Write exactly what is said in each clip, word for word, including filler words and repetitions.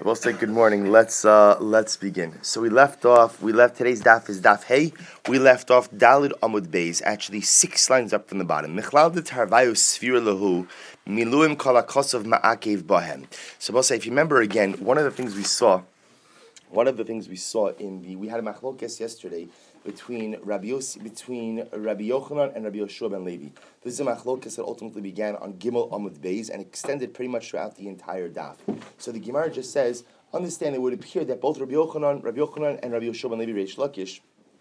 We'll say good morning. Let's uh, let's begin. So we left off. We left today's daf is daf hey. We left off Dalid Amud Beis, actually six lines up from the bottom. Michlal de Tarvayu Sfir Lahu Miluim Kolakosov Ma'akev Bahem. So we'll say, if you remember again, one of the things we saw, one of the things we saw in the we had a machlokes yesterday between Rabbi Yossi, between Rabbi Yochanan and Rabbi Yoshua ben Levi. This is a machlokes that ultimately began on Gimel Amud Beis and extended pretty much throughout the entire daf. So the Gemara just says, understand, it would appear that both Rabbi Yochanan, Rabbi Yochanan and Rabbi Yoshua ben Levi Reish Lakish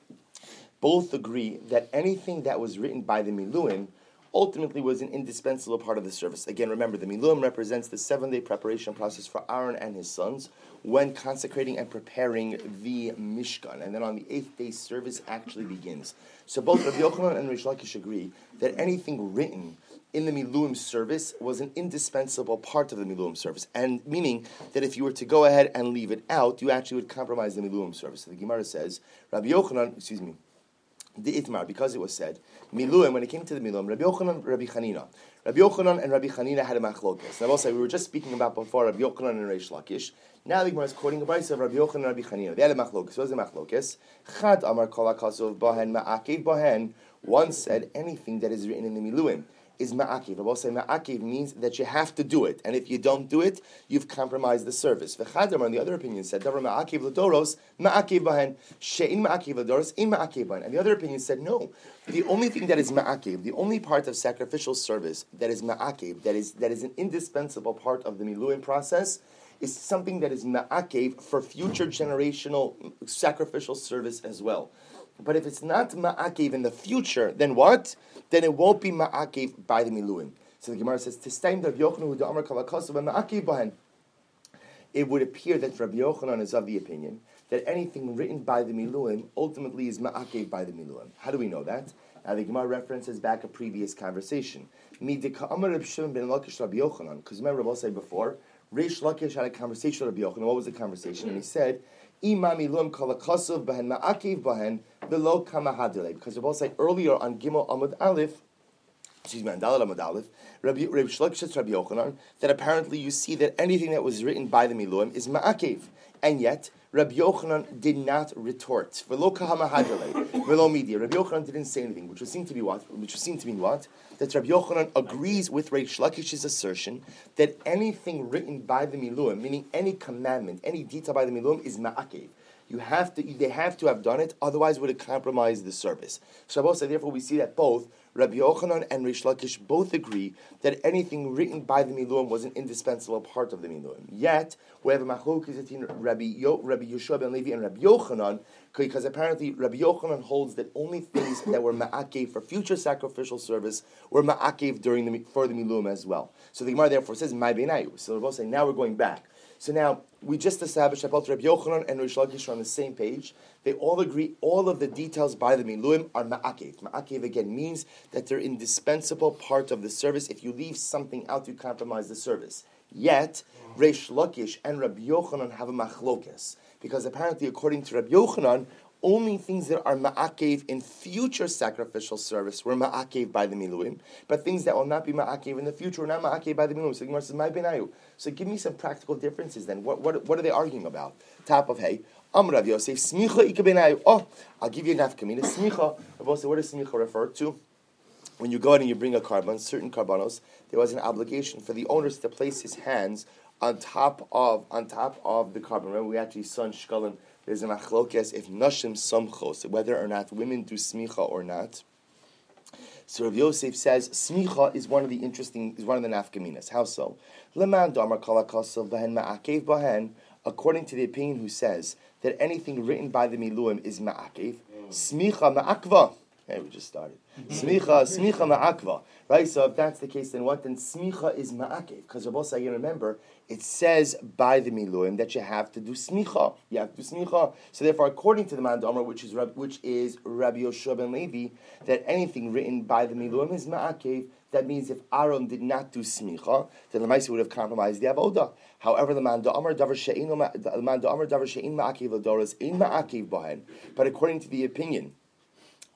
both agree that anything that was written by the Miluim ultimately was an indispensable part of the service. Again, remember, the Miluim represents the seven-day preparation process for Aaron and his sons when consecrating and preparing the Mishkan. And then on the eighth day, service actually begins. So both Rabbi Yochanan and Reish Lakish agree that anything written in the Miluim service was an indispensable part of the Miluim service. And meaning that if you were to go ahead and leave it out, you actually would compromise the Miluim service. So the Gemara says, Rabbi Yochanan, excuse me, the Itmar, because it was said, Miluim, when it came to the Miluim, Rabbi Yochanan, Rabbi Chanina. Rabbi Yochanan and Rabbi Chanina had a machlokes. Now, also, we were just speaking about before Rabbi Yochanan and Reish Lakish. Now the Gemara is quoting a brayso of Rabbi Yochanan and Rabbi Chanina. They had a machlokes. What was the machlokes? Chad Amar Kol HaKasov Bahen Ma'akev Bahen. One said anything that is written in the Miluim is ma'akev. I will say ma'akev means that you have to do it, and if you don't do it, you've compromised the service. V'chadam, on the other opinion, said davar ma'akev l'doros ma'akev bahen she'in ma'akev l'doros in ma'akev bahen. And the other opinion said no. The only thing that is ma'akev, the only part of sacrificial service that is ma'akev, that is that is an indispensable part of the miluim process, is something that is ma'akev for future generational sacrificial service as well. But if it's not ma'akev in the future, then what? Then it won't be ma'akev by the miluim. So the Gemara says, "Tistaim Rabbi Yochanan hu da'amar kalakasav ma'akev bahen." It would appear that Rabbi Yochanan is of the opinion that anything written by the miluim ultimately is ma'akev by the miluim. How do we know that? Now the Gemara references back a previous conversation. Because remember, Rabbi said before, Reish Lakish had a conversation with Rabbi Yochanan. What was the conversation? And he said, Imam kalakasav bahen ma'akev bahen below kamahadile. Because Rabbi said earlier on Gimel Amud Aleph, excuse me, on Daled Amud Aleph, Rabbi Rabbi Shlokish says to Rabbi Yochanan that apparently you see that anything that was written by the miluim is ma'akev, and yet Rabbi Yochanan did not retort. Velo kahamahadile, velo media. Rabbi Yochanan didn't say anything, which would seem to be what? Which would seem to mean what? That Rabbi Yochanan agrees with Reish Lakish's assertion that anything written by the miluim, meaning any commandment, any detail by the miluim, is ma'akev. You have to, they have to have done it, otherwise would it compromise the service. So Rabbi said, therefore, we see that both Rabbi Yochanan and Reish Lakish both agree that anything written by the miluim was an indispensable part of the miluim. Yet, we have a machlokes between Rabbi Yo, Rabbi Yoshua ben Levi and Rabbi Yochanan, because apparently Rabbi Yochanan holds that only things that were ma'akev for future sacrificial service were ma'akev during the for the miluim as well. So the Gemara therefore says, "My beinayu." So we're both saying now we're going back. So now, we just established that both Rabbi Yochanan and Reish Lakish are on the same page. They all agree all of the details by the miluim are ma'akev. Ma'akev again means that they're indispensable part of the service. If you leave something out, you compromise the service. Yet, Reish Lakish and Rabbi Yochanan have a machlokes. Because apparently, according to Rabbi Yochanan, only things that are ma'akev in future sacrificial service were ma'akev by the miluim, but things that will not be ma'akev in the future were not ma'akev by the miluim. So the Gemara says, "My benayu." So give me some practical differences then. What what what are they arguing about? Top of hey, Amr Rav Yosef, smicha ika benayu. Oh, I'll give you a nafkamina. Smicha. Rav Yosef, what does smicha refer to? When you go out and you bring a carbon, certain carbonos, there was an obligation for the owners to place his hands on top of on top of the carbon. Remember, we actually saw in Shkalim. There's a machlokes if nashim samchos, whether or not women do smicha or not. So Rav Yosef says smicha is one of the interesting, is one of the nafkaminas. How so? Leman damar kalakasav bahen ma'akev bahen. According to the opinion who says that anything written by the miluim is ma'akev, smicha ma'akva. Hey, we just started. Smicha, smicha ma'akva. Right, so if that's the case, then what? Then smicha is ma'akev. Because Rabbi Say, remember, it says by the miluim that you have to do smicha. You have to do smicha. So therefore, according to the Man Damar, which is which is Rabbi Yoshua ben Levi, that anything written by the miluim is ma'akev. That means if Aaron did not do smicha, then the Maisa would have compromised the avoda. However, the Man Damar davar she'in the Man Damar davar she'in ma'akev l'doros in ma'akev bahen. But according to the opinion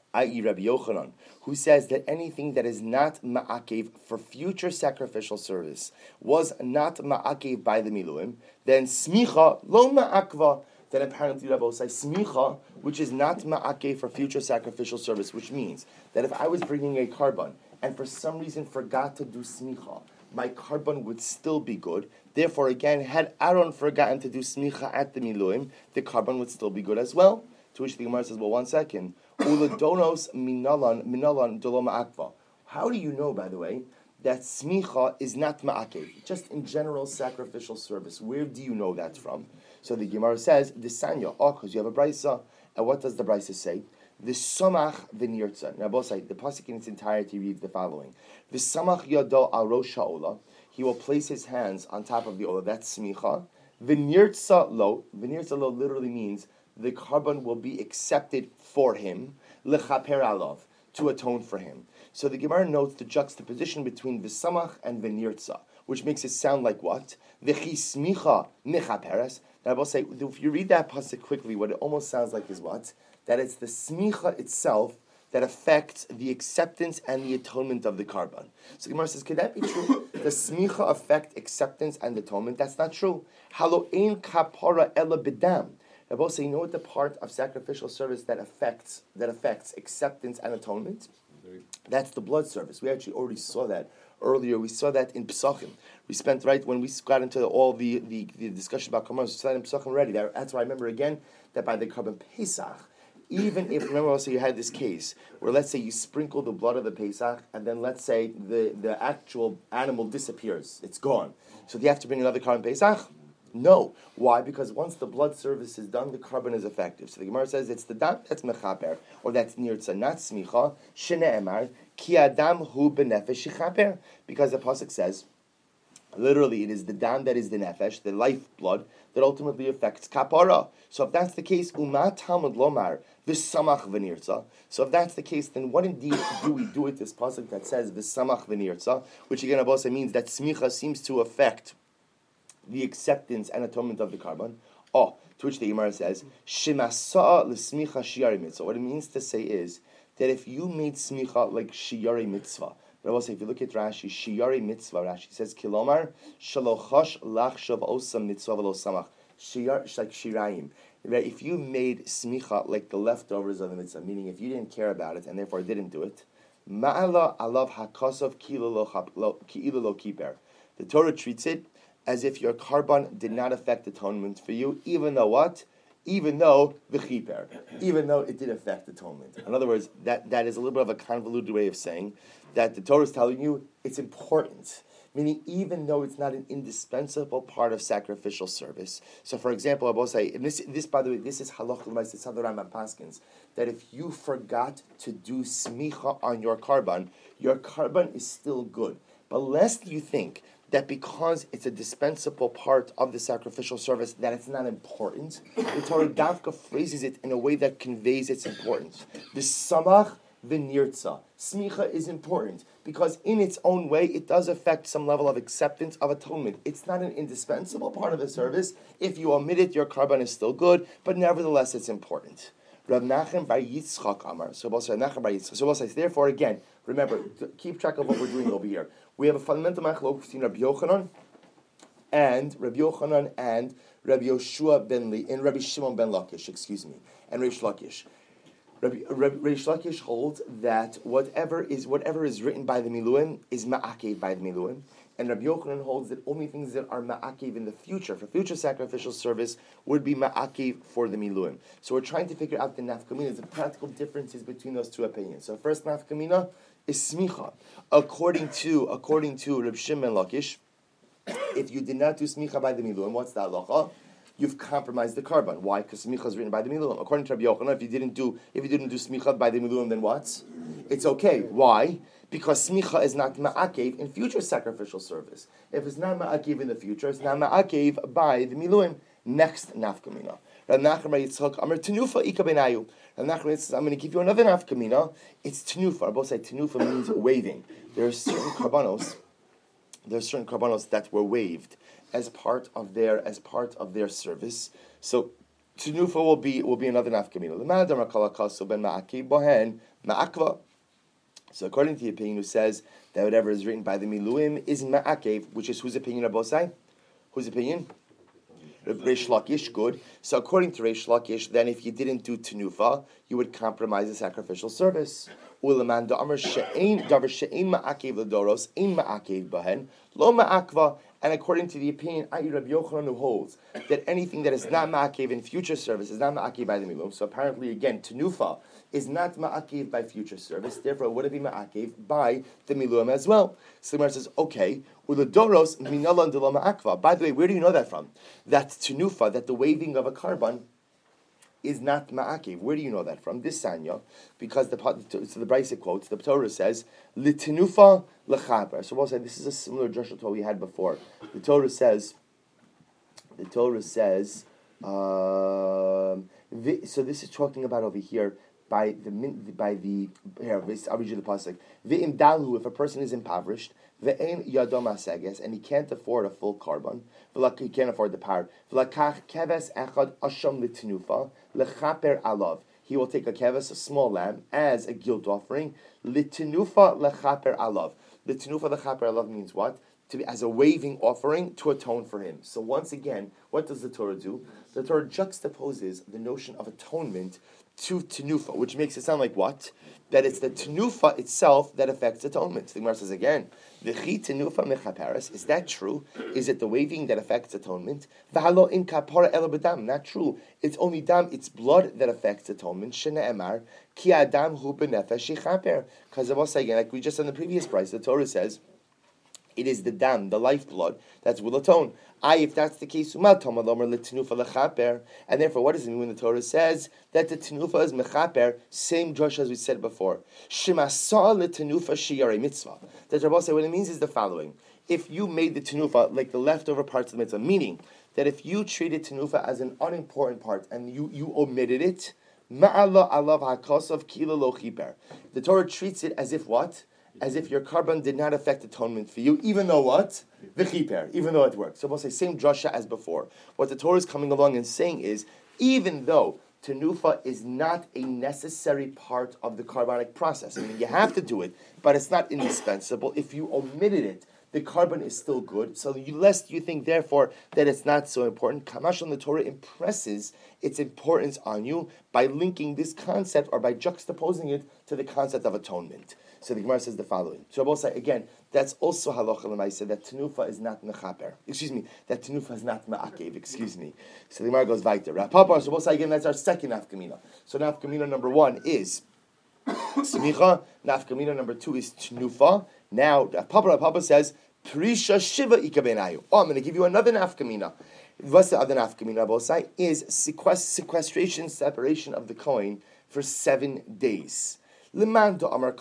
that is. Rabbi Yochanan, who says that anything that is not ma'akev for future sacrificial service was not ma'akev by the miluim, then smicha lo ma'akva. Then apparently Rabbi will say smicha, which is not ma'akev for future sacrificial service, which means that if I was bringing a karban and for some reason forgot to do smicha, my karban would still be good. Therefore, again, had Aaron forgotten to do smicha at the miluim, the karban would still be good as well. To which the Gemara says, well, one second. Uladonos minalan minalan dolo ma'akva. How do you know, by the way, that smicha is not ma'akev? Just in general sacrificial service. Where do you know that from? So the Gemara says, Desanya, oh, because you have a brisa. And what does the brisa say? The samach v'nirtza. Now, both say the pasuk in its entirety reads the following: the samach yado al rosh ha'olah. He will place his hands on top of the olah. That's smicha. V'nirtza lo. V'nirtza lo literally means the karban will be accepted for him, lechaper alav, to atone for him. So the Gemara notes the juxtaposition between v'samach and v'nirtza, which makes it sound like what? V'chi smicha mechaperes. Now I will say, if you read that pasuk quickly, what it almost sounds like is what? That it's the smicha itself that affects the acceptance and the atonement of the karban. So the Gemara says, could that be true? The smicha affect acceptance and atonement? That's not true. Halo ein kapara ela bidam. I will say, you know what the part of sacrificial service that affects that affects acceptance and atonement? That's the blood service. We actually already saw that earlier. We saw that in Pesachim. We spent, right, when we got into all the, the, the discussion about Karban, we saw that in Pesachim already. That, that's why I remember again that by the Karban Pesach, even if, remember also you had this case where let's say you sprinkle the blood of the Pesach and then let's say the, the actual animal disappears. It's gone. So do you have to bring another Karban Pesach? No. Why? Because once the blood service is done, the karban is effective. So the Gemara says it's the dam that's mechaper, or that's nirtza, not smicha, shene'emar, ki adam hu benefesh shechaper. Because the pasuk says, literally, it is the dam that is the nefesh, the life blood, that ultimately affects kapara. So if that's the case, umat talmud lomar, v'samach v'nirtza. So if that's the case, then what indeed do we do with this pasuk that says v'samach v'nirtza, which again, Abba means that smicha seems to affect the acceptance and atonement of the karban. Oh, to which the Gemara says, Shemasa l'smicha shiyari mitzvah. What it means to say is that if you made smicha like shiyari mitzvah, but I will say, if you look at Rashi, shiyari mitzvah, Rashi says, Kilomar shalochash lachshav osam mitzvah v'lo samach. Shiyar, like shirayim. Right? If you made smicha like the leftovers of the mitzvah, meaning if you didn't care about it and therefore didn't do it, ma'ala alav hakosov ki'ilu lo kiper. The Torah treats it as if your karban did not affect atonement for you, even though what? Even though the chiper, even though it did affect atonement. In other words, that, that is a little bit of a convoluted way of saying that the Torah is telling you it's important. Meaning, even though it's not an indispensable part of sacrificial service. So, for example, I will say, and this, this by the way, this is halach l'mais, it's Hadar Rambam Paskins, that if you forgot to do smicha on your karban, your karban is still good. But lest you think that because it's a dispensable part of the sacrificial service, that it's not important, the Torah Davka phrases it in a way that conveys its importance. The samach v'nirtza. Smicha is important because in its own way, it does affect some level of acceptance of atonement. It's not an indispensable part of the service. If you omit it, your karban is still good, but nevertheless, it's important. Rav Nachem bar Yitzchak Amar. So Rav Nachem bar Yitzchak. So we'll say, therefore, again, remember, keep track of what we're doing over here. We have a fundamental machlok between Rabbi Yochanan and Rabbi Yochanan and Rabbi Yoshua ben Li and Rabbi Shimon ben Lakish, excuse me, and Reish Lakish. Rabbi, Rabbi Reish Lakish holds that whatever is whatever is written by the Miluim is ma'akev by the Miluim, and Rabbi Yochanan holds that only things that are ma'akev in the future, for future sacrificial service, would be ma'akev for the Miluim. So we're trying to figure out the nafkamina, the practical differences between those two opinions. So first nafkamina is smicha. According to according to Reb Shimon Lakish, if you did not do smicha by the Miluim, what's the halacha? You've compromised the karban. Why? Because smicha is written by the Miluim. According to Rabbi Yochanan, if you didn't do if you didn't do smicha by the Miluim, then what? It's okay. Why? Because smicha is not ma'akev in future sacrificial service. If it's not ma'akev in the future, it's not ma'akev by the Miluim. Next nafkamina. Rav Nachman bar Yitzchak Amar Tenufa Ika Benayu. Rav Nachman says, I'm going to give you another nafkamina. It's tenufa. Both say tenufa means waving. There are certain karbanos. There are certain karbanos that were waved as part of their as part of their service. So, Tenufa will be will be another nafkamina. L'madam rakala kaso ben ma'akiv bohen ma'akva. So according to the opinion who says that whatever is written by the miluim is ma'akev, which is whose opinion of Bosai? Whose opinion? Reish Lakish, good. So according to Reish Lakish, then if you didn't do tenufa, you would compromise the sacrificial service. Ulaman da'amar she'ein davar she'ein ma'akev l'doros, ein ma'akev bahen, lo ma'akva. And according to the opinion, Ayi Rabbi Yochanan, who holds that anything that is not ma'akev in future service is not ma'akev by the milum. So apparently, again, tenufa is not ma'akev by future service. Therefore, would it be ma'akev by the milum as well? So the Gemara says, okay, uledoros minalan de lo ma'akva. By the way, where do you know that from? That tenufa, that the waving of a carbon is not ma'akev. Where do you know that from? This sanya, because the so the Brisa quotes, the Torah says, litenufa lechaper. So we'll say this is a similar drush to what we had before. The Torah says, the Torah says, um, the, so this is talking about over here by the by the here. I'll read you the pasuk. V'im dalhu, if a person is impoverished, ve'ein yadom aseges, and he can't afford a full carbon, he can't afford the power. V'lakach keves echad asham litenufa lechaper alav. He will take a keves, a small lamb, as a guilt offering. Litenufa lechaper alav. Litenufa lechaper alav means what? To be as a waving offering to atone for him. So once again, what does the Torah do? The Torah juxtaposes the notion of atonement to tenufa, which makes it sound like what? That it's the tenufa itself that affects atonement. The Gemara says again, "V'chi tenufa mechaperes." Is that true? Is it the waving that affects atonement? V'halo in kapara elo b'dam. Not true. It's only dam. It's blood that affects atonement. Shne'emar ki adam hu b'nefesh yichaper. Because of us again, like we just said in the previous price, the Torah says it is the dam, the lifeblood, that will atone. I, if that's the case, and therefore, what does it mean when the Torah says that the tenufa is mechaper? Same drush as we said before. Shemasa letenufa shiyare mitzvah. The Torah say what it means is the following: if you made the tenufa like the leftover parts of the mitzvah, meaning that if you treated tenufa as an unimportant part and you, you omitted it, ma'ala alav hakosov kilo lo chiper. The Torah treats it as if what? As if your carbon did not affect atonement for you, even though what? V'chiper, even though it works. So we'll say same drasha as before. What the Torah is coming along and saying is, even though tenufa is not a necessary part of the carbonic process, I mean, you have to do it, but it's not indispensable. If you omitted it, the carbon is still good. So you, lest you think, therefore, that it's not so important, Kamash on the Torah impresses its importance on you by linking this concept or by juxtaposing it to the concept of atonement. So the Gemara says the following. So I will say again, that's also halacha l'maisa that tenufa is not mechaper. Excuse me, that tenufa is not ma'akev. Excuse me. So the Gemara goes weiter. Rapapa. So we'll say again, that's our second nafkamina. So nafkamina number one is smicha. Nafkamina number two is tenufa. Now Papa Papa says prisha shiva ikabenayu. Oh, I'm going to give you another nafkamina. What's the other nafkamina? I will say is sequestration, separation of the coin for seven days. So what's according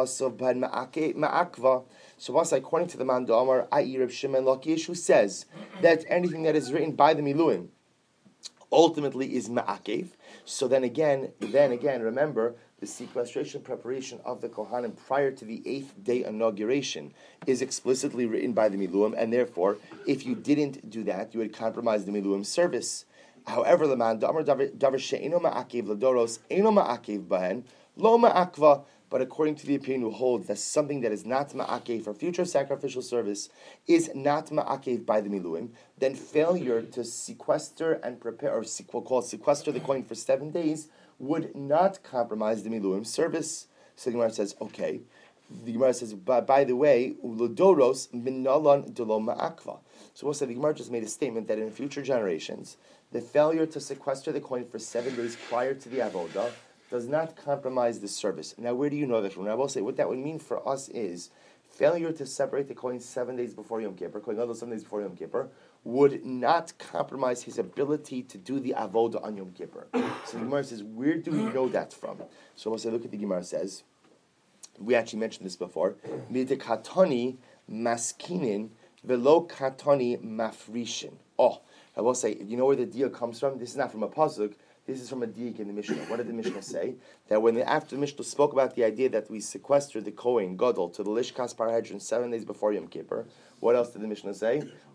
to the man Amar Ayi Reb Shimon Lakish, who says that anything that is written by the miluim ultimately is ma'akev. So then again, then again, remember the sequestration preparation of the Kohanim prior to the eighth day inauguration is explicitly written by the miluim, and therefore, if you didn't do that, you would compromise the miluim service. However, the man Amar Davar she'eno ma'akev ladoros eno ma'akev bahen. Lo ma'akva, but according to the opinion who holds that something that is not ma'akev for future sacrificial service is not ma'akev by the miluim, then failure to sequester and prepare, or we'll call it sequester the coin for seven days, would not compromise the miluim service. So the Gemara says, okay. The Gemara says, but by the way, ulodoros minalan de lo ma'akva. So we'll say the Gemara just made a statement that in future generations, the failure to sequester the coin for seven days prior to the avodah does not compromise the service. Now, where do you know that from? I will say what that would mean for us is failure to separate the coin seven days before Yom Kippur, coin other seven days before Yom Kippur, would not compromise his ability to do the avodah on Yom Kippur. So the Gemara says, where do we know that from? So we'll say, look at the Gemara says. We actually mentioned this before. Midekatoni maskinin velo katoni mafrishin. Oh, I will say, you know where the deal comes from? This is not from a pasuk. This is from a diik in the Mishnah. What did the Mishnah say? That when the, after the Mishnah spoke about the idea that we sequester the Kohen Gadol to the Lishkas Parahedron seven days before Yom Kippur, what else did the Mishnah say?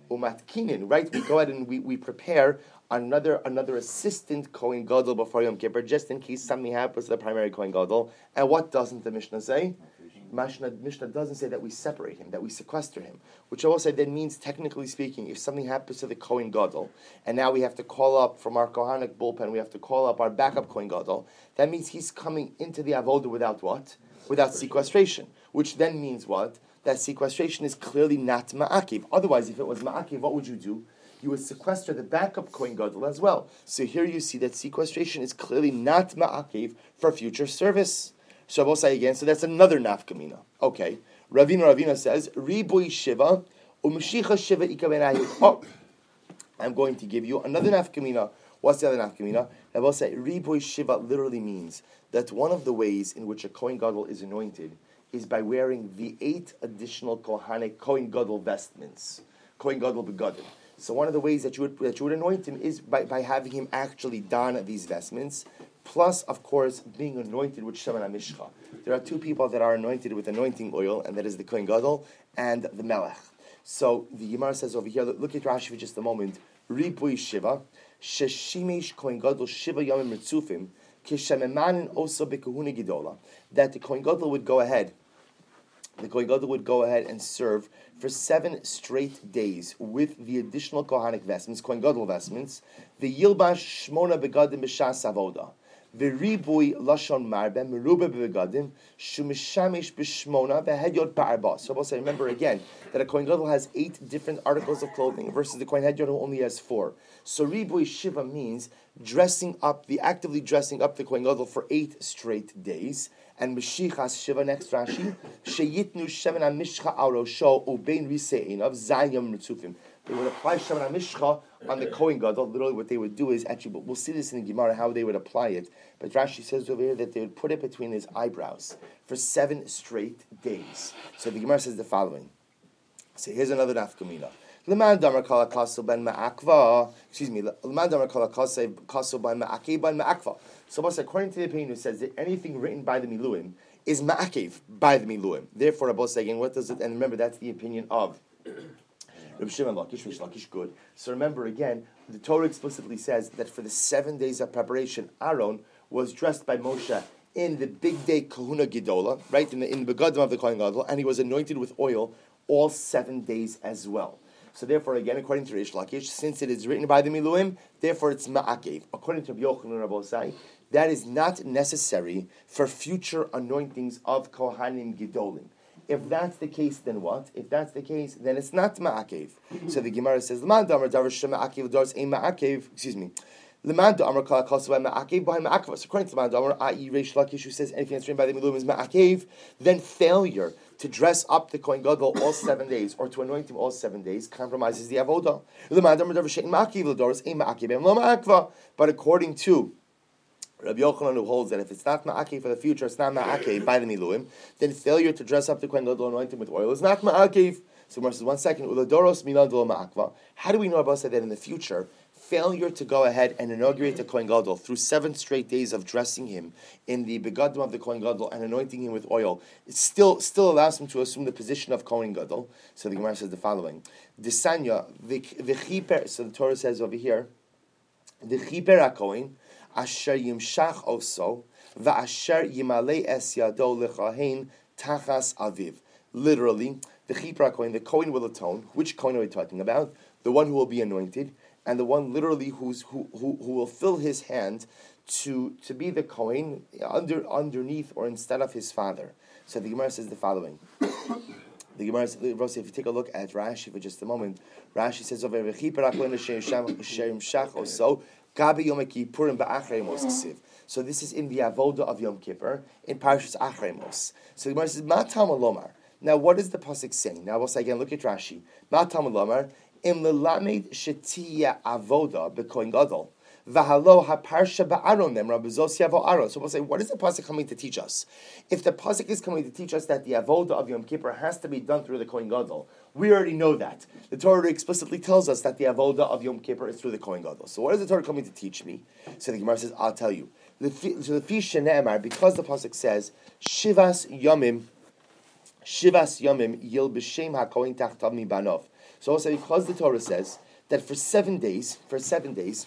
umatkinin, right? We go ahead and we, we prepare another another assistant Kohen Gadol before Yom Kippur, just in case something happens to the primary Kohen Gadol. And what doesn't the Mishnah say? Mishnah, Mishnah doesn't say that we separate him, that we sequester him, which also then means, technically speaking, if something happens to the Kohen Gadol, and now we have to call up from our Kohanic bullpen, we have to call up our backup Kohen Gadol, that means he's coming into the Avodah without what? Without sequestration, which then means what? That sequestration is clearly not Ma'akiv. Otherwise, if it was Ma'akiv, what would you do? You would sequester the backup Kohen Gadol as well. So here you see that sequestration is clearly not Ma'akiv for future service. So I will say again, so that's another nafkamina. Okay. Ravina Ravina says, Ribui Shiva, Umshicha Shiva Ikabenayim. Oh, I'm going to give you another nafkamina. What's the other nafkamina? I will say, Ribui Shiva literally means that one of the ways in which a Kohen Gadol is anointed is by wearing the eight additional Kohanic Kohen Gadol vestments. Kohen Gadol begadim. So one of the ways that you would that you would anoint him is by, by having him actually don these vestments. Plus, of course, being anointed with Shemen HaMishcha. There are two people that are anointed with anointing oil, and that is the Kohen Gadol and the Melech. So the Gemara says over here, look at Rashi for just a moment. Ribui Shiva, Sheshimesh Kohen Gadol Shiva Yomim Ritzufim, Kishememanin Oso Bekahuna Gidola. That the Kohen Gadol would go ahead, the Kohen Gadol would go ahead and serve for seven straight days with the additional Kohanic vestments, Kohen Gadol vestments, the Yilbash Shmona Begadim B'Shas Avoda. V'ribui lashon marbe merube begadim shumishamish b'shmona v'hedyot ba'arba. So we'll say, remember again that a Kohen Gadol has eight different articles of clothing versus the Kohen Hedyot who only has four. So ribui shiva means dressing up, the actively dressing up the Kohen Gadol for eight straight days. And Meshichas Shiva, next Rashi, Sheyitnu Shemen HaMishcha Arosho Ubein Risein of Zayim Ritzufim. They would apply Shemen HaMishcha on the Kohen Gadol. Literally what they would do is, actually, but we'll see this in the Gemara, how they would apply it. But Rashi says over here that they would put it between his eyebrows for seven straight days. So the Gemara says the following. So here's another nafkamina. Leman damar kala kaso ben ma'akva. Excuse me. Leman damar kala kaso ben ma'akev ben ma'akva. So, according to the opinion who says that anything written by the Miluim is ma'akev by the Miluim. Therefore, Rabbi say again, what does it? And remember, that's the opinion of Reb Shimon Lakish, Rish Lakish, good. So remember again, the Torah explicitly says that for the seven days of preparation, Aaron was dressed by Moshe in the big day Kahuna Gidola, right in the in the begadim of the Kohen Gadol, and he was anointed with oil all seven days as well. So therefore, again, according to Rish Lakish, since it is written by the Miluim, therefore it's ma'akev. According to Rabbi Yochanan and Rabbi that is not necessary for future anointings of Kohanim Gidolim. If that's the case, then what? If that's the case, then it's not ma'akev. So the Gemara says, "L'man damar davar shema'akev doris ein ma'akev." Excuse me. L'man damar kala kasu by ma'akev by ma'akva. So according to L'man damar, that is Reish Lakish, who says anything that's written by the Miluim is ma'akev, then failure to dress up the Kohen Gadol all seven days or to anoint him all seven days compromises the avodah. L'man damar davar she'ein ma'akev doris ein ma'akev and lo ma'akva. But according to Rabbi Yochanan, who holds that if it's not ma'akev for the future, it's not ma'akev by the Miluim, then failure to dress up the Kohen Gadol and anoint him with oil is not ma'akev. So Mar says, one second, Uladoros milan do ma'akva. How do we know about that in the future? Failure to go ahead and inaugurate the Kohen Gadol through seven straight days of dressing him in the begadim of the Kohen Gadol and anointing him with oil, it still still allows him to assume the position of Kohen Gadol. So the Gemara says the following: Desanya the chiper. So the Torah says over here, the chiper haKohen asher yimshach oso va'asher yimalei es yado lechahen tachas aviv. Literally, the chiper haKohen, the Kohen will atone. Which Kohen are we talking about? The one who will be anointed, and the one literally who's who who, who will fill his hand to, to be the Kohen under underneath or instead of his father. So the Gemara says the following. The Gemara says, if you take a look at Rashi for just a moment, Rashi says over so so this is in the Avodah of Yom Kippur in Parashas Achremos. So the Gemara says, Ma Talmud Lomar. Now what is the pasuk saying? Now we'll say again, look at Rashi. Ma Talmud Lomar. Im lelamed shetiya avoda bekoin gadol v'halo haparsha ba'aron them Rabbi Zosya v'aron. So we'll say, what is the pasuk coming to teach us? If the pasuk is coming to teach us that the avoda of Yom Kippur has to be done through the Kohen Gadol, we already know that. The Torah explicitly tells us that the avoda of Yom Kippur is through the Kohen Gadol. So what is the Torah coming to teach me? So the Gemara says, I'll tell you. So the fish shene'emar, because the pasuk says Shivas Yomim, Shivas Yomim Yil b'Shem HaKohen Tachtav Mi Banov. So also because the Torah says that for seven days, for seven days,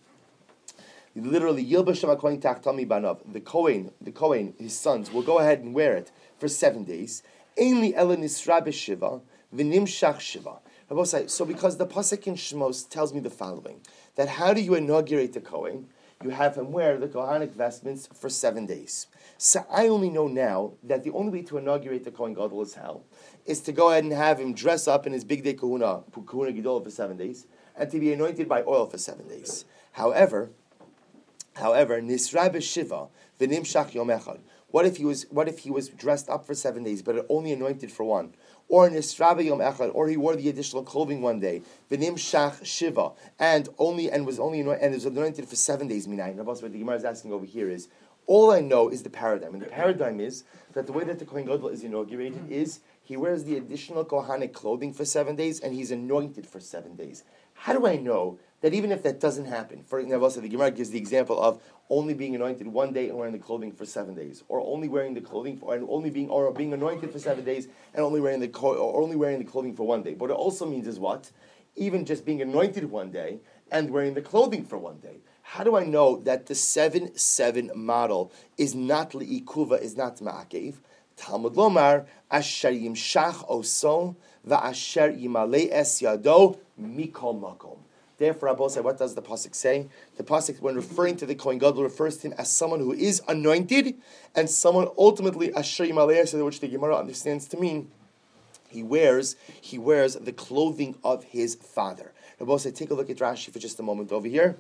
literally Yilbash HaKohen Tachtami Banav, the Kohen, the Kohen, his sons, will go ahead and wear it for seven days. Ainli Ela Nisra B'Shiva, V'Nimshach Shiva. So because the Pasuk in Shmos tells me the following, that how do you inaugurate the Kohen? You have him wear the Kohanic vestments for seven days. So I only know now that the only way to inaugurate the Kohen Gadol is how? Is to go ahead and have him dress up in his big day kahuna, kahuna Gadol for seven days, and to be anointed by oil for seven days. However, however, Nisra B'Shiva, V'Nimshach Yom Echad. What if he was what if he was dressed up for seven days, but only anointed for one? Or Nisra Yom Echad, or he wore the additional clothing one day, V'Nimshach Shiva, and only and was only anointed, and was anointed for seven days. Minayin. What the Gemara is asking over here is, all I know is the paradigm, and the paradigm is that the way that the Kohen Gadol is inaugurated is he wears the additional Kohanic clothing for seven days, and he's anointed for seven days. How do I know that even if that doesn't happen? For example, the Gemara gives the example of only being anointed one day and wearing the clothing for seven days, or only wearing the clothing for, and only being or being anointed for seven days and only wearing the or only wearing the clothing for one day. What it also means is what? Even just being anointed one day and wearing the clothing for one day. How do I know that the seven seven model is not liikuva, is not ma'akev? Talmud Lomar asher yimshach oso va'asher yimalei es yado mikol makom. Therefore, Abba said, what does the pasuk say? The pasuk, when referring to the Kohen Gadol, refers to him as someone who is anointed and someone ultimately asher yimalei es yado, which the Gemara understands to mean he wears he wears the clothing of his father. Abba said, take a look at Rashi for just a moment over here.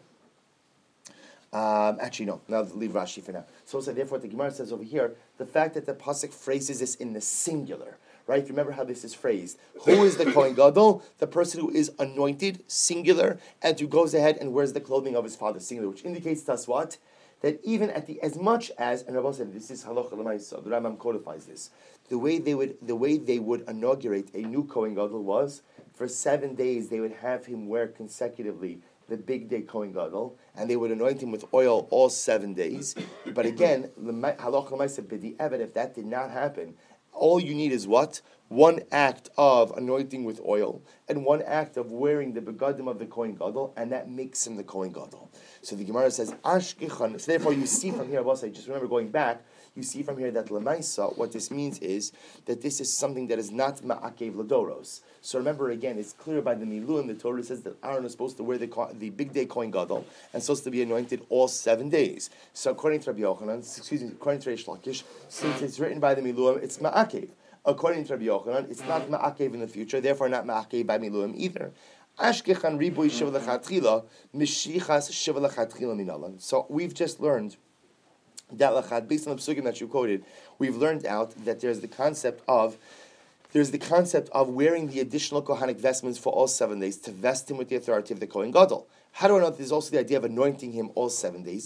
Um, actually, no. Now leave Rashi for now. So, so therefore, the Gemara says over here, the fact that the pasuk phrases this in the singular, right? Remember how this is phrased. Who is the Kohen Gadol? The person who is anointed, singular, and who goes ahead and wears the clothing of his father, singular, which indicates to us what? That even at the, as much as, and Rabbi said, this is halacha l'maisa, the Rambam codifies this, the way they would, the way they would inaugurate a new Kohen Gadol was, for seven days they would have him wear consecutively the big day Kohen Gadol, and they would anoint him with oil all seven days. But again, halacha l'maisa b'di'evet, if that did not happen, all you need is what? One act of anointing with oil, and one act of wearing the begadim of the Kohen Gadol, and that makes him the Kohen Gadol. So the Gemara says, Ashkichan. So therefore you see from here, just remember going back, you see from here that Lamaisa, what this means is that this is something that is not Ma'akev Ladoros. So remember again, it's clear by the Miluim, the Torah says that Aaron is supposed to wear the, the big day Kohen Gadol and supposed to be anointed all seven days. So according to Rabbi Yochanan, excuse me, according to Reish Lakish, since it's written by the Miluim, it's Ma'akev. According to Rabbi Yochanan, it's not Ma'akev in the future, therefore not Ma'akev by Miluim either. Ashkechan riboy shiva lechatchila, mishichas shiva lechatchila minalan. So we've just learned that lachat, based on the psukim that you quoted, we've learned out that there's the concept of there's the concept of wearing the additional Kohanic vestments for all seven days to vest him with the authority of the Kohen Gadol. How do I know that there's also the idea of anointing him all seven days?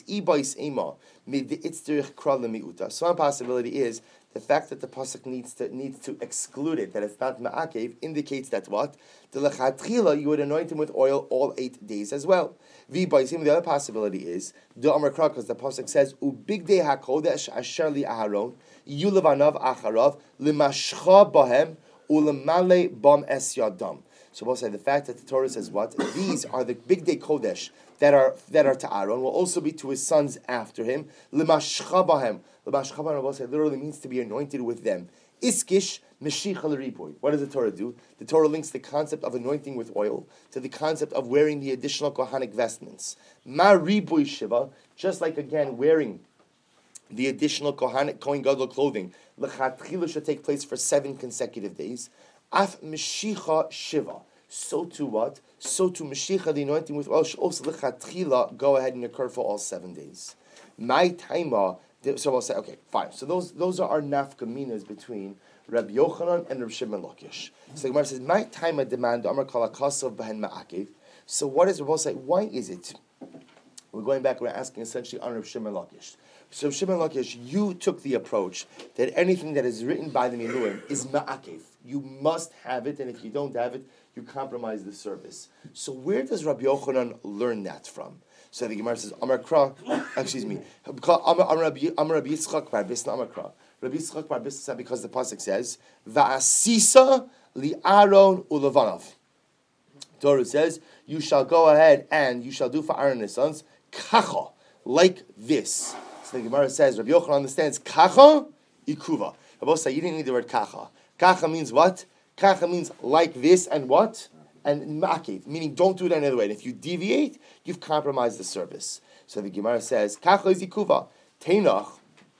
So one possibility is the fact that the pasuk needs to needs to exclude it, that it's not ma'akev, indicates that what? The lechatchila, you would anoint him with oil all eight days as well. The other possibility is the Amar Kra, because the pasuk says ubigdei hakodesh asher li Aharon yulavanav acharav limashcha bahem ulemale bam es yadam. So we'll say the fact that the Torah says what? These are the big day kodesh that are that are to Aaron, will also be to his sons after him. Limashcha bahem. Limashcha bahem, we'll say, literally means to be anointed with them. Iskish meshicha l'riboy. What does the Torah do? The Torah links the concept of anointing with oil to the concept of wearing the additional Kohanic vestments. Ma riboy shiva, just like again wearing the additional Kohanic Kohen Gadol clothing, l'chatchila should take place for seven consecutive days. Af meshicha shiva. So to what? So to meshicha, the anointing with oil, should also l'chatchila go ahead and occur for all seven days. My taima. So we'll say, okay, fine. So those those are our nafkaminas between Rabbi Yochanan and Rabbi Shimon Lakish. So the Gemara says, my taima demand Amar kala kasav behen ma'akev. So what is Rabbi say? Why is it? We're going back. We're asking essentially on Rabbi Shimon Lakish. So Shimon Lakish, you took the approach that anything that is written by the Miluim is ma'akev. You must have it, and if you don't have it, you compromise the service. So where does Rabbi Yochanan learn that from? So the Gemara says, Amar Kra, excuse me, Amar Rabbi Yitzchak bar Bisna Amar Kra. Rabbi Yitzchak bar Bisna said, because the pasuk says, Va'asisa li Aaron ulevanov. Torah says, you shall go ahead and you shall do for Aaron and his sons, kacha, like this. So the Gemara says, Rabbi Yochanan understands, kacha, ikuva. Rabbi say, you didn't need the word kacha. Kacha means what? Kacha means like this and what? And ma'akev, meaning don't do it any other way. And if you deviate, you've compromised the service. So the Gemara says, kacha is ikuva. Teinach,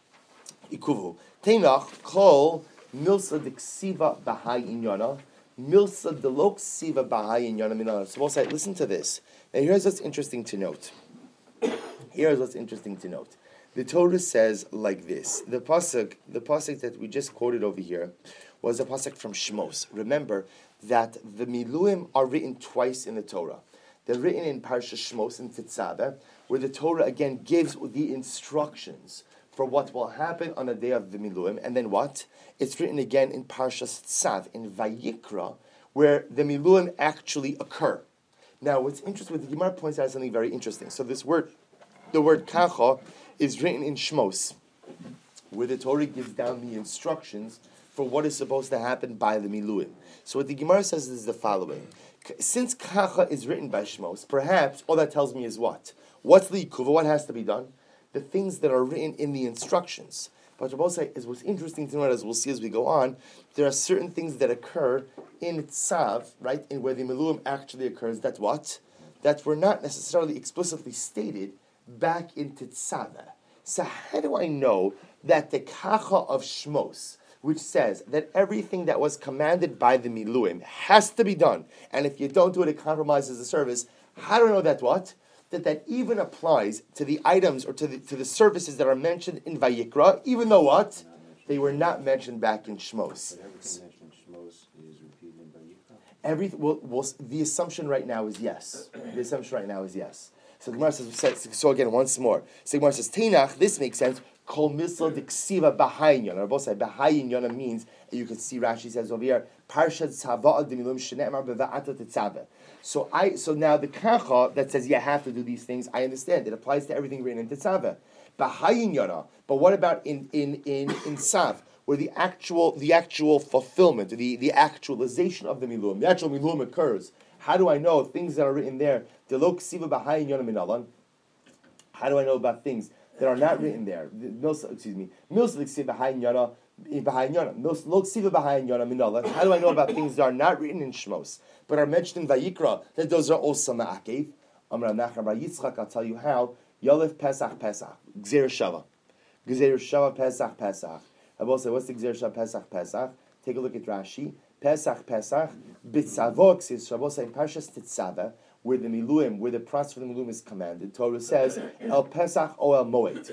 ikuvu. Teinach, kol, milsa diksiva bahai inyana. Milsa delok siva bahai inyana minana. So we'll say, listen to this. Now here's what's interesting to note. Here's what's interesting to note. The Torah says like this. The pasuk, the pasuk that we just quoted over here, was a pasuk from Shmos. Remember that the miluim are written twice in the Torah. They're written in Parsha Shmos and Tetzaveh, where the Torah again gives the instructions for what will happen on the day of the miluim, and then what? It's written again in Parsha Tzav, in Vayikra, where the miluim actually occur. Now, what's interesting, the Gemara points out something very interesting. So this word, the word kacha, is written in Shmos, where the Torah gives down the instructions for what is supposed to happen by the miluim. So what the Gemara says is the following. Since kacha is written by Shmos, perhaps all that tells me is what? What's the ikuva? What has to be done? The things that are written in the instructions. But Rabbi say is what's interesting to note, as we'll see as we go on, there are certain things that occur in Tzav, right, in where the miluim actually occurs, that what? That were not necessarily explicitly stated back in Tetzaveh. So how do I know that the kacha of Shmos, which says that everything that was commanded by the miluim has to be done, and if you don't do it, it compromises the service, how do I know that what? That that even applies to the items or to the to the services that are mentioned in Vayikra, even though what? They were not mentioned back in Shmos. But everything mentioned in Shmos is repeated in Vayikra? Every, well, well, the assumption right now is yes. The assumption right now is yes. So the Gemara says, so again, once more. So the Gemara says, Teinach, this makes sense. Kol misla diksiva b'hayin yonah. Rabbi say, b'hayin yonah means, you can see Rashi says over here, Parshad tzavah d'miluim shene'emar b'va'ata tetzaveh. So I, so now the kacha that says you have to do these things, I understand. It applies to everything written in tetzaveh. B'hayin yonah. But what about in in in in Sav, where the actual the actual fulfillment, the, the actualization of the miluim, the actual miluim occurs? How do I know things that are written there? Delok siva b'hayin yonah minalan. How do I know about things that are not written there? Excuse me. Milslik siva b'hayin yonah. How do I know about things that are not written in Shmos, but are mentioned in Vayikra, that those are also ma'akev? Amar Nachman bar Yitzchak, I'll tell you how. Yolef Pesach Pesach. Gzer Shava. Gzer Shava Pesach Pesach. I will say, what's the Gzer Shava Pesach Pesach? Take a look at Rashi. Pesach Pesach. Bitzavok is Shabbos in Parshas Tetzaveh, where the Miluim, where the pras for the Miluim is commanded. Torah says, El Pesach o El Moed.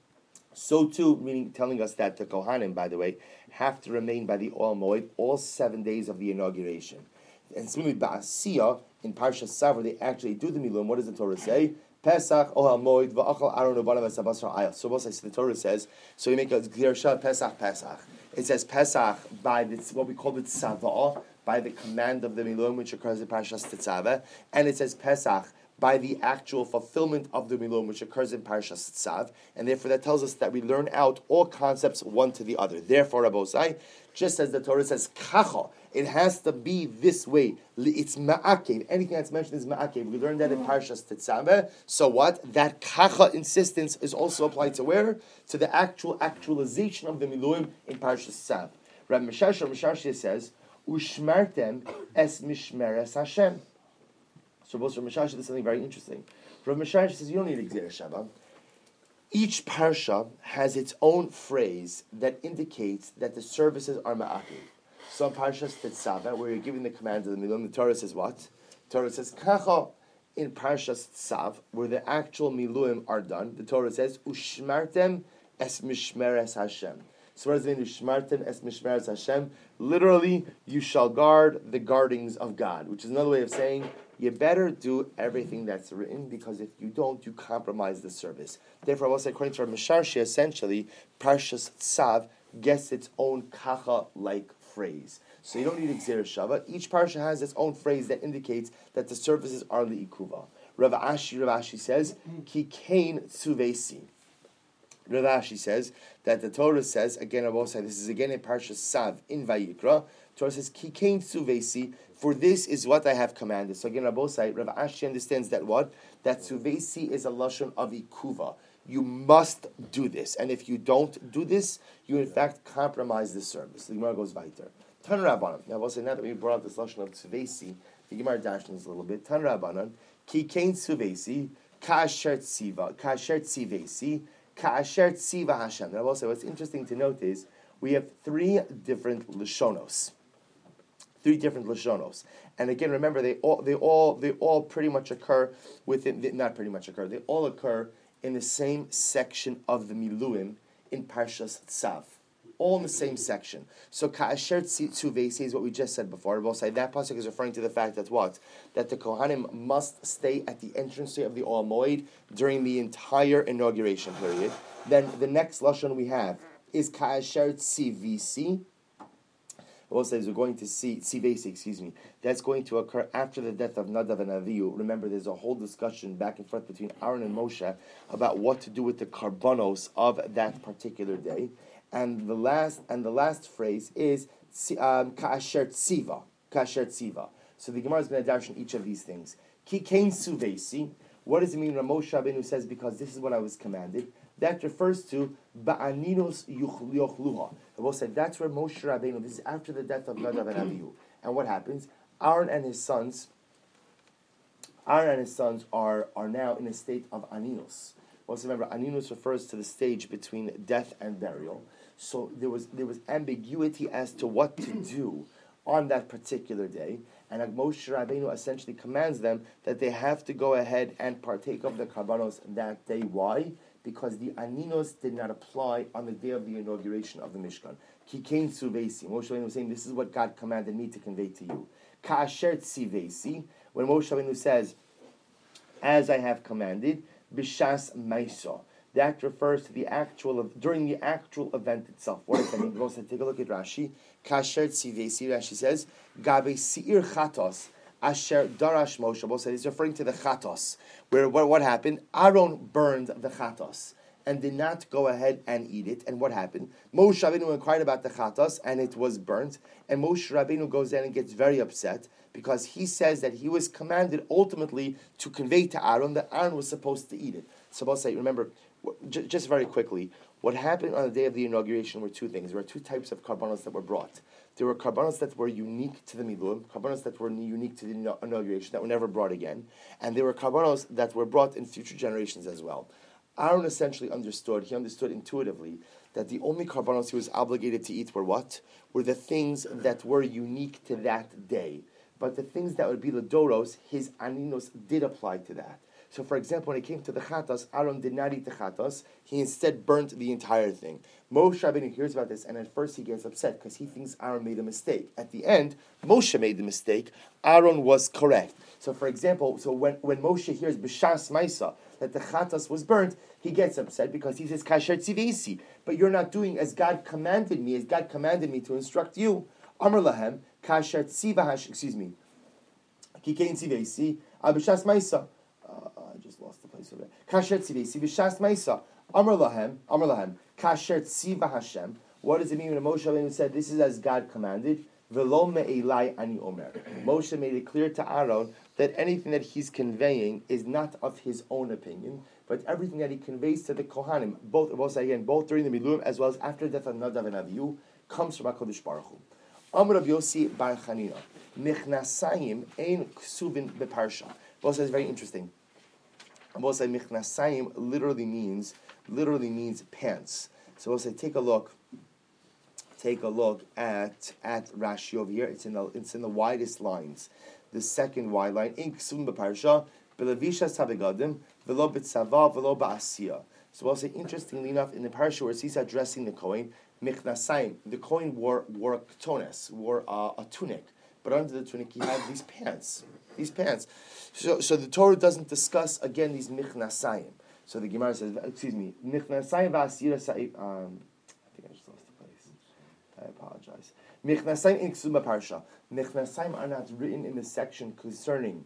So too, meaning telling us that the Kohanim, by the way, have to remain by the Oil Moed all seven days of the inauguration. And similarly, Ba'asiyah, in Parsha Savar, they actually do the Miluim. What does the Torah say? Pesach, Ohel Moed, Va'achal Aaron U'banav Esabasar Ayel. So what the Torah says, so you make a Gzer Pesach, Pesach. It says Pesach by this, what we call the Tzavah, by the command of the Miluim, which occurs in Parshas Tetzaveh. And it says Pesach by the actual fulfillment of the Miluim, which occurs in Parashas Tzav, and therefore that tells us that we learn out all concepts one to the other. Therefore, Rabbosai, just as the Torah says, kacha, it has to be this way. It's ma'akev. Anything that's mentioned is ma'akev. We learned that in Parashas Tetzaveh. So what? That kacha insistence is also applied to where? To the actual actualization of the Miluim in Parashas Tzav. Rabbi Mishash, Rabbi Mishash says, Ushmartem es mishmeres Hashem. So Rav Mishash does something very interesting. Rav Mishash says you don't need a Gzer Shava. Each parsha has its own phrase that indicates that the services are ma'akev. So in Parshas Tetzaveh, where you're giving the command of the Miluim, the Torah says what? The Torah says kacha. In Parshas Tzav, where the actual Miluim are done, the Torah says ushmartem es mishmeres Hashem. So what does it mean, ushmartem es mishmeres Hashem? Literally, you shall guard the guardings of God, which is another way of saying you better do everything that's written, because if you don't, you compromise the service. Therefore, I will say, according to our Misharshi, essentially, Parshas Tzav gets its own kacha-like phrase. So you don't need Gzer Shava. Each parsha has its own phrase that indicates that the services are li'ikuva. Rav Ashi, Rav Ashi says, Ki kain tzuvesi. Rav Ashi says that the Torah says, again, I will say, this is again in Parshas Tzav in Vayikra, Torah says, Ki kain tzuvesi, For this is what I have commanded. So again, Rabbosai, Rav Ashi understands that what? That Suvesi is a lashon of ikuva. You must do this. And if you don't do this, you in fact compromise the service. The Gemara goes weiter. Tan Rabbanan. Now, Rabbosai, now that we brought up this lashon of Suvesi, the Gemara dashes a little bit. Tan Rabbanan, ki kain Suvesi, ka'asher tziva, ka'asher tzivesi, ka'asher tziva Hashem. Now, Rabbosai, what's interesting to note is we have three different lashonos. Three different lashonos, and again, remember they all they all they all pretty much occur within the, not pretty much occur. They all occur in the same section of the Miluim in Parshas Tzav, all in the same section. So Ka'asher Tzuvesi is what we just said before. Both side that pasuk is referring to the fact that what that the Kohanim must stay at the entrance of the Ol Moed during the entire inauguration period. Then the next lashon we have is Ka'asher Tzivisi. Also, as we're going to see, Tzivesi, excuse me, that's going to occur after the death of Nadav and Avihu. Remember, there's a whole discussion back and forth between Aaron and Moshe about what to do with the karbanos of that particular day. And the last and the last phrase is um, Ka'asher Tziva, Ka'asher Tziva. So the Gemara is going to dash in each of these things. Ki kain Suvesi. What does it mean? Moshe Rabbeinu says, because this is what I was commanded. That refers to Ba'aninos Yochluha. I will say that's where Moshe Rabbeinu, this is after the death of Nadav and Avihu. And what happens? Aaron and his sons, Aaron and his sons are, are now in a state of Aninos. Also remember, Aninos refers to the stage between death and burial. So there was there was ambiguity as to what to do on that particular day. And Moshe Rabbeinu essentially commands them that they have to go ahead and partake of the karbanos that day. Why? Because the aninos did not apply on the day of the inauguration of the Mishkan. Ki kain tzuvesi. Moshe Rabbeinu was saying, this is what God commanded me to convey to you. Ka'asher tzivesi. When Moshe Rabbeinu says, as I have commanded, b'shas maiso. That refers to the actual, during the actual event itself. What does that mean? Go take a look at Rashi. Ka'asher tzivesi, Rashi says, gabe si'ir chatos. Asher darash Moshe. Both said he's referring to the chatos, where what, what happened? Aaron burned the chatos and did not go ahead and eat it. And what happened? Moshe Rabbeinu inquired about the chatos, and it was burnt. And Moshe Rabbeinu goes in and gets very upset because he says that he was commanded ultimately to convey to Aaron that Aaron was supposed to eat it. So both say, remember, just very quickly, what happened on the day of the inauguration were two things. There were two types of karbanos that were brought. There were karbanos that were unique to the Miluim, karbanos that were unique to the inauguration, that were never brought again, and there were karbanos that were brought in future generations as well. Aaron essentially understood, he understood intuitively, that the only karbanos he was obligated to eat were what? Were the things that were unique to that day. But the things that would be the doros, his aninos did apply to that. So, for example, when it came to the chatas, Aaron did not eat the chatas. He instead burnt the entire thing. Moshe Rabbeinu hears about this, and at first he gets upset because he thinks Aaron made a mistake. At the end, Moshe made the mistake. Aaron was correct. So, for example, so when, when Moshe hears b'shas ma'isa that the chatas was burnt, he gets upset because he says kasher tzivesi. But you're not doing as God commanded me, as God commanded me to instruct you. Amar lahem kasher tzivahash. Excuse me. Kikein tzivesi b'shas ma'isa. I just lost the place over there. Kasher tzivesi b'shas ma'isa. Amar lahem, Amar lahem, kasher tziva Hashem. What does it mean when Moshe Rabbeinu said, this is as God commanded? V'lo me'elai ani omer. Moshe made it clear to Aaron that anything that he's conveying is not of his own opinion, but everything that he conveys to the Kohanim, both, both again, both during the Miluim as well as after the death of Nadav and Avihu, comes from HaKadosh Baruch Hu. Amar Rav Yossi bar Chanina, Michnasayim ein ksuvin beparsha. Both says very interesting. Both say Michnasayim literally means literally means pants. So we'll say take a look. Take a look at at Rashi over here. It's in the it's in the widest lines. The second wide line in ksuvin beparsha belevisha sabegadim velo b'tzava velo ba'asiya. So we'll say interestingly enough in the parsha where he's addressing the Kohen, Michnasayim, the Kohen wore wore a ketones, wore uh, a tunic, but under the tunic he had these pants. These pants. So, so the Torah doesn't discuss again these michnasayim. So the Gemara says, excuse me, michnasayim v'asira sa'ib. Um, I think I just lost the place. I apologize. Michnasayim in ksuma parsha. Michnasayim are not written in the section concerning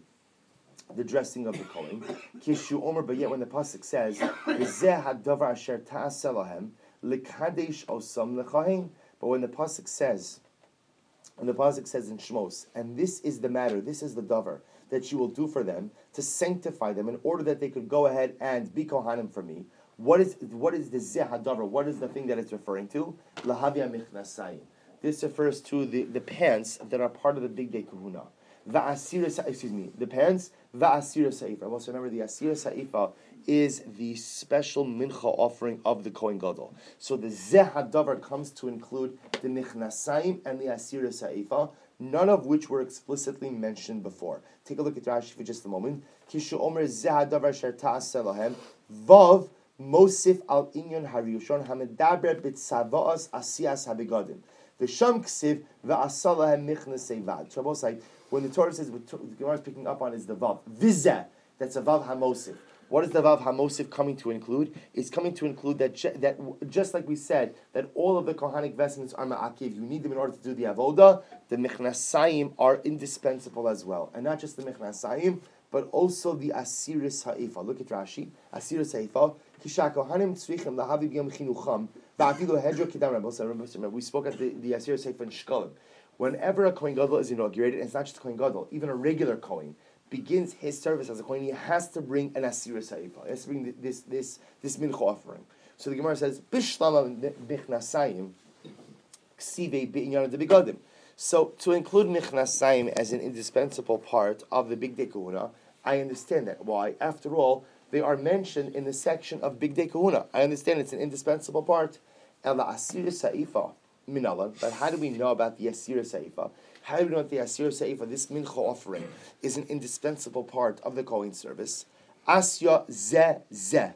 the dressing of the Kohen. Kishu omer, but yet when the pasuk says, "V'zeh hadavar asher ta'aseh lahem lekadesh osam lechahin," but when the pasuk says And the pasuk says in Shmos, and this is the matter, this is the davar that you will do for them to sanctify them in order that they could go ahead and be kohanim for me. What is what is the zeh hadavar? What is the thing that it's referring to? Lahavia michnasayim. This refers to the, the pants that are part of the big day kahuna. Va'asira, excuse me, the pants va'asira sa'ifa. Also remember the asira sa'ifa is the special mincha offering of the Kohen Gadol. So the zeh hadavar comes to include the michnasayim and the asira sa'ifa, none of which were explicitly mentioned before. Take a look at Rashi for just a moment. Kishu omer zeh hadavar sher ta'aseh lahem vav Mosif al inyon hariyushon hamedaber bitzavaos asiyas habigadim. The sham ksiv ve'asalahem michnas sevad. So both like when the Torah says what the Gemara is picking up on is the vav vizeh. That's a vav hamosif. What is the vav hamosif coming to include? It's coming to include that ju- that just like we said that all of the kohanic vestments are ma'akiv. You need them in order to do the avoda. The michnasayim are indispensable as well, and not just the michnasayim, but also the asiris ha'ifa. Look at Rashi. Asiris ha'ifa. We spoke at the, the Asir Sefer in Shkolim. Whenever a Kohen Gadol is inaugurated, and it's not just a Kohen Gadol, even a regular Kohen begins his service as a Kohen, he has to bring an Asir Seifa. He has to bring this this this mincha offering. So the Gemara says, Bishlama Michnasayim Ksive B'inyan de Begadim. So to include Michnasayim as an indispensable part of the Big Day Kahuna, I understand that. Why? After all, they are mentioned in the section of Big Day Kahuna. I understand it's an indispensable part. Ela Asir Saifa Minala. But how do we know about the Asir Saifa? How do we know that the Asir Saifa, this mincha offering, is an indispensable part of the Kohen service? Asya Zeh Zeh.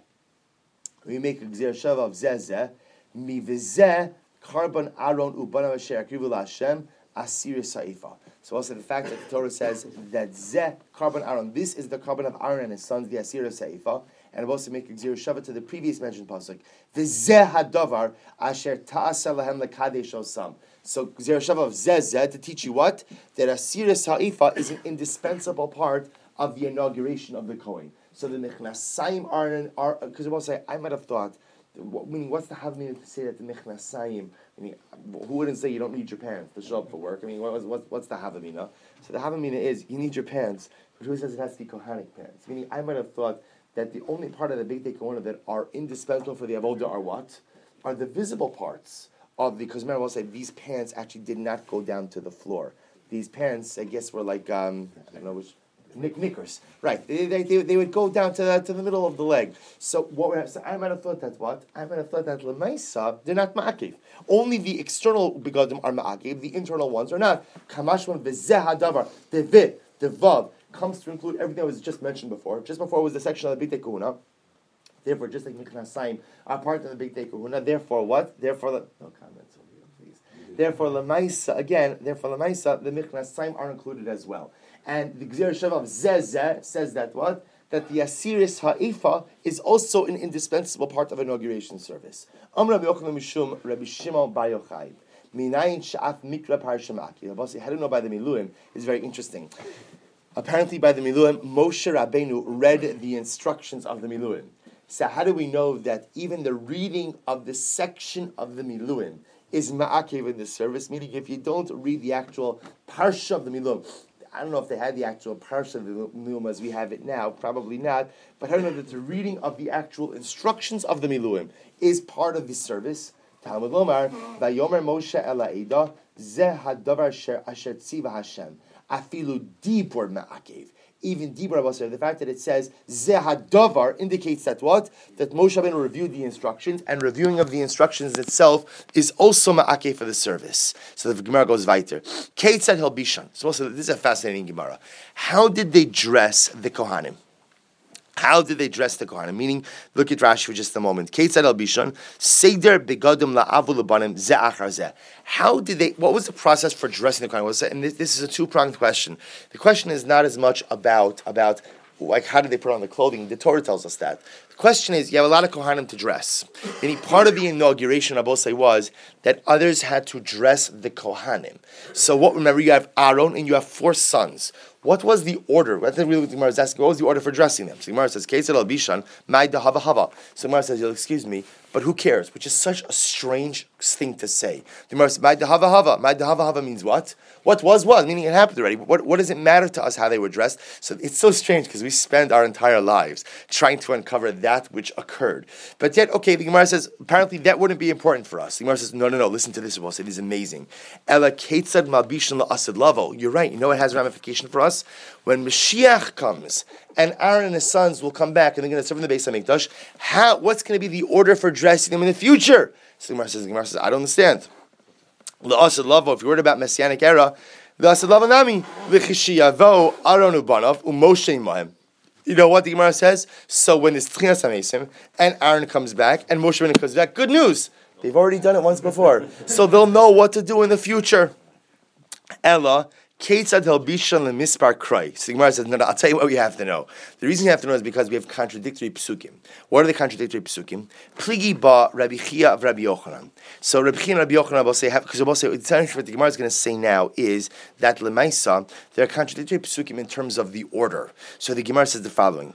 We make a Gzer Shava of Zeh Zeh. Mi Vizeh Karban Aron Ubana Vasher Akrivu Hashem Asir Saifa. So also the fact that the Torah says that Zeh, carbon Aaron, this is the carbon of Aaron and his sons, the Asira Seifa, and I've also make a Gzir Shava to the previous mentioned pasuk. The Zeh Hadavar Asher Ta'asa Lahem Lekadesh Osam. So Gzir Shava of Zeh Zeh to teach you what? That Asira Seifa is an indispensable part of the inauguration of the Kohen. So the Mechnasayim are, are because I will say, I might have thought, meaning what's the havamina to say that the Mechnasayim, I mean, who wouldn't say you don't need your pants to show up for work? I mean, what, what, what's the havamina? So the havamina is you need your pants, but who says it has to be kohanic pants? Meaning, I might have thought that the only part of the Big Day Kohana that are indispensable for the avodah are what? Are the visible parts of the, because remember, I'll say these pants actually did not go down to the floor. These pants, I guess, were like, um, I don't know which, Nick knickers, right? They, they, they, they would go down to the, to the middle of the leg. So what would I, so I might have thought that what I might have thought that lemaisa they're not ma'akiv. Only the external begadim are ma'akiv. The internal ones are not. Kamashman v'zeh hadavar the vi the vav comes to include everything that was just mentioned before. Just before was the section of the Big Day Kahuna. Therefore, just like Michnasayim are part of the Big Day Kahuna. Therefore, what? Therefore, the, no comments over here, please. Therefore, lemaisa again. Therefore, lemaisa the Michnasayim are included as well. And the Gzir Shava of Zeh says that what? That the Asiris Ha'ifa is also an indispensable part of inauguration service. Am Rabbi Yochanan Mishum Rabbi Shimon Bar Yochai. Minayin Sha'af Mikra Parsha Maki. How do you know by the Miluim is very interesting. Apparently by the Miluim, Moshe Rabbeinu read the instructions of the Miluim. So how do we know that even the reading of the section of the Miluim is ma'akev in the service? Meaning if you don't read the actual Parsha of the Miluim, I don't know if they had the actual parsha of the Miluim as we have it now, probably not, but I don't know that the reading of the actual instructions of the Miluim is part of the service. Talmud Lomar, Vayomer Moshe Ela Eda, Zeh Hadavar Asher Tziva Hashem, Afilu Dibur Ma'akev. Even Dibur Abasar, the fact that it says Zeh Hadavar indicates that what? That Moshe Rabbeinu reviewed the instructions, and reviewing of the instructions itself is also Ma'akev for the service. So the Gemara goes weiter. Kate said he'll be shun. So also, this is a fascinating Gemara. How did they dress the Kohanim? How did they dress the Kohanim? Meaning, look at Rashi for just a moment. Kate said Al-Bishon, Seder begadim la'avu l'banim zeh achar zeh. How did they, what was the process for dressing the Kohanim? And this, this is a two-pronged question. The question is not as much about, about like how did they put on the clothing. The Torah tells us that. The question is, you have a lot of Kohanim to dress. Meaning, part of the inauguration, Abosai, was that others had to dress the Kohanim. So what, remember, you have Aaron and you have four sons. what was the order? That's really what the Gemara is asking. What was the order for dressing them? So the Gemara says, Ketzad al Bishan, Ma'ida Hava Hava. So the Gemara says, you'll excuse me, but who cares? Which is such a strange thing to say. The Gemara says, Ma'ida Hava Hava. Ma'ida Hava Hava means what? What was, was, meaning it happened already. What, what does it matter to us how they were dressed? So it's so strange because we spend our entire lives trying to uncover that which occurred. But yet, okay, the Gemara says, apparently that wouldn't be important for us. The Gemara says, no, no, no, listen to this, boss. It is amazing. Ela Ketzad Malbishan La'asad Lavo. You're right. You know it has ramification for us? When Mashiach comes and Aaron and his sons will come back and they're going to serve in the Beis HaMikdash, how, what's going to be the order for dressing them in the future? So the Gemara says, the Gemara says, I don't understand. L'asad lavo, if you're worried about Messianic era, l'asad lavo nami, v'chishiyavo Aaron ubanov u'Moshe imahem. You know what the Gemara says? So when it's Tchinas HaMesim, and Aaron comes back, and Moshe Rabbeinu comes back, good news! They've already done it once before. So they'll know what to do in the future. Ella, Ketzad Helbishan Lemispar Krai. So the Gemara says, no, no, I'll tell you what we have to know. The reason you have to know is because we have contradictory psukim. What are the contradictory psukim? Pligi ba Rabbi Chia of Rabbi Yochanan. So Rabbi Chia and Rabbi Yochanan will say, because they'll say, essentially what the Gemara is going to say now is that Lemaisa, there are contradictory psukim in terms of the order. So the Gemara says the following.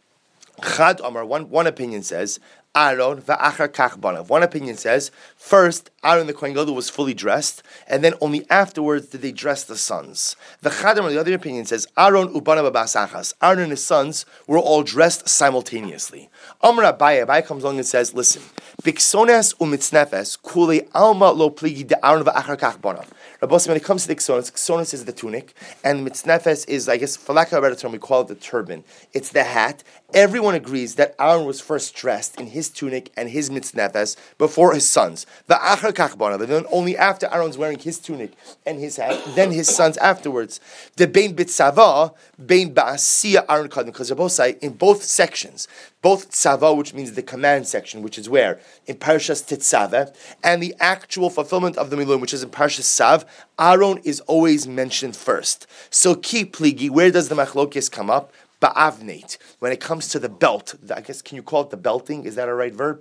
Chad Amar, one, one opinion says, Aaron va'achar kach banav. One opinion says, first, Aaron the Kohen Gadol was fully dressed, and then only afterwards did they dress the sons. The Chadam, the other opinion says, Aaron ubanav b'asachas. Aaron and his sons were all dressed simultaneously. Amar Abaye, Abaye comes along and says, listen, biksones umitznefes kule alma lo pligi de Aaron va'achar kach banav. Rabbi, when it comes to the ksonos, ksonos is the tunic, and mitznefes is, I guess, for lack of a better term, we call it the turban. It's the hat. Everyone agrees that Aaron was first dressed in his tunic and his mitznefes before his sons. The achar kachbanav, and then only after Aaron's wearing his tunic and his hat, then his sons afterwards. The bein bitzava, bein ba'asiya Aaron kadin, because they're both say in both sections, both tzava, which means the command section, which is where in Parshas Tetzaveh, and the actual fulfillment of the Miluim, which is in Parshas Sav, Aaron is always mentioned first. So ki pligi, where does the machlokes come up? Ba'avnate. When it comes to the belt, I guess, can you call it the belting? Is that a right verb?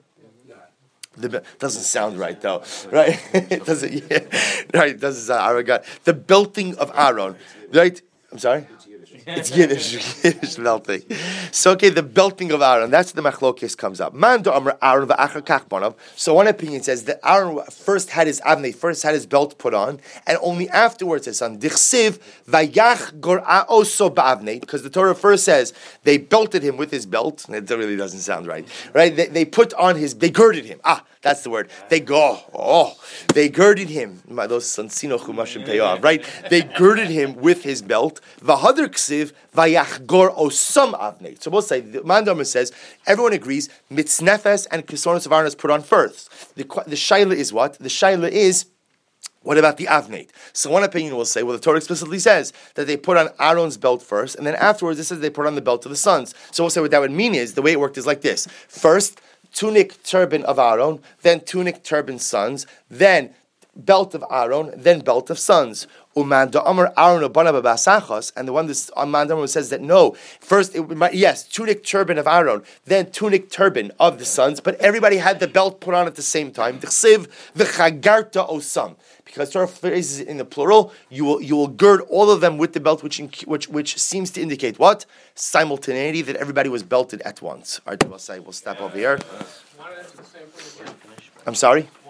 The doesn't sound right though, right? It doesn't. Yeah, right. It doesn't sound arrogant. The belting of Aaron, right? I'm sorry. It's Yiddish, Yiddish belting. So okay, the belting of Aaron. That's the machlokes comes up. Man do Amar Aaron va'achar kach banav. So one opinion says that Aaron first had his avnei, first had his belt put on, and only afterwards his son. Dichsiv vayach gor'a oso ba'avnei, because the Torah first says they belted him with his belt. It really doesn't sound right, right? They, they put on his, they girded him. Ah. That's the word. They go, oh, they girded him. Those sansino chumashim payav, right? They girded him with his belt. V'hadar ksiv vayachgor osam avnei. So both say the Mandamar says everyone agrees mitznefes and kisonos of Aaron is put on first. The the shaila is what? The shaila is. What about the avnate? So one opinion will say, well, the Torah explicitly says that they put on Aaron's belt first, and then afterwards it says they put on the belt of the sons. So we'll say what that would mean is the way it worked is like this: first, tunic turban of Aaron, then tunic turban sons, then belt of Aaron, then belt of sons. Uman Amar Aaron Basachos, and the one this Amandam says that no, first it might, yes, tunic turban of Aaron, then tunic turban of the sons, but everybody had the belt put on at the same time. D'chsiv v'chagarta osam, because Torah phrases it in the plural. You will you will gird all of them with the belt, which which which seems to indicate what? Simultaneity, that everybody was belted at once. All right, we'll say we'll stop over here. I'm sorry.